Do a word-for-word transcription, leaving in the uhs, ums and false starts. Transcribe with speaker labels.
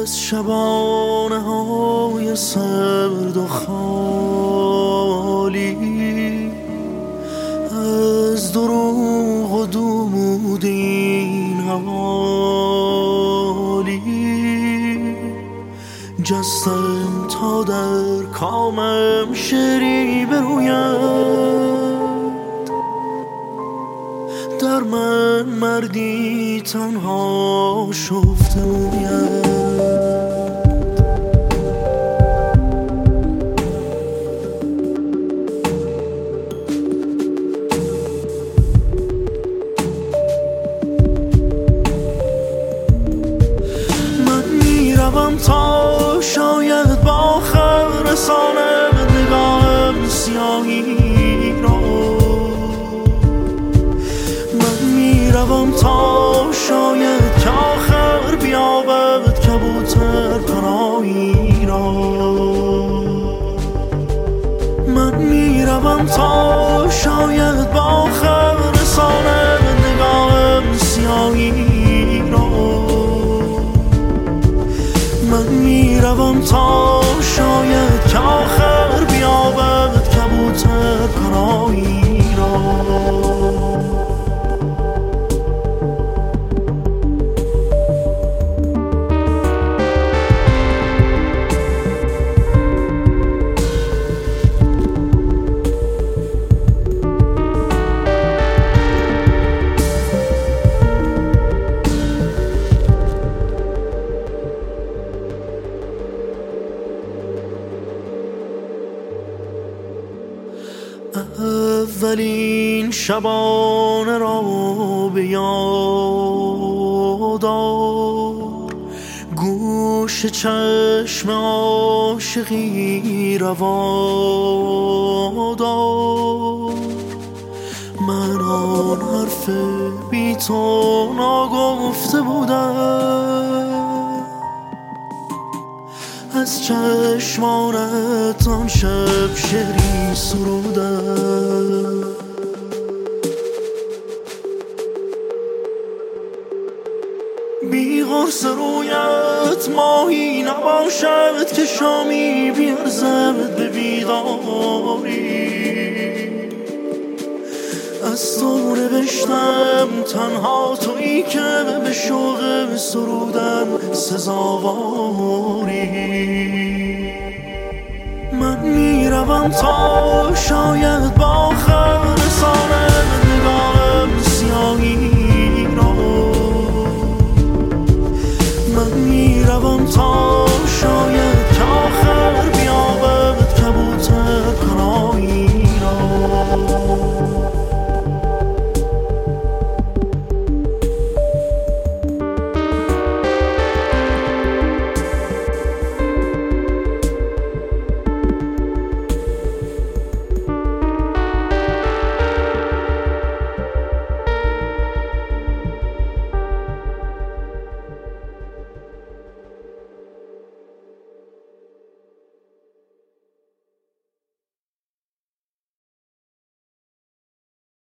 Speaker 1: از شبانه های سرد و خالی، از دروغ و دود این حوالی، جستم تا در کامم شعری بروید، در من مردی تنها شفته موید. تا شاید با آخر رسانم نگاهم سیاهی را، من میروم تا شاید که آخر بیابد کبوتر پناهی را، من میروم تا شاید با آخر رسانم نگاهم سیاهی را، من میروم تا شاید که آخر بیابد کبوتر پناهی را. اولین شبانه را به یاد آر، گوش چشم عاشقی روا دار، من آن حرف بی تو ناگفته بودم، از چشمانت آن شب شعری سرودم، بی غرص رویت ماهی نباشد که شامی بیرزد به بیداری، از تو نوشتم تنها تویی که به شوق سرودم سزاواری، من میروم تا شاید با آخر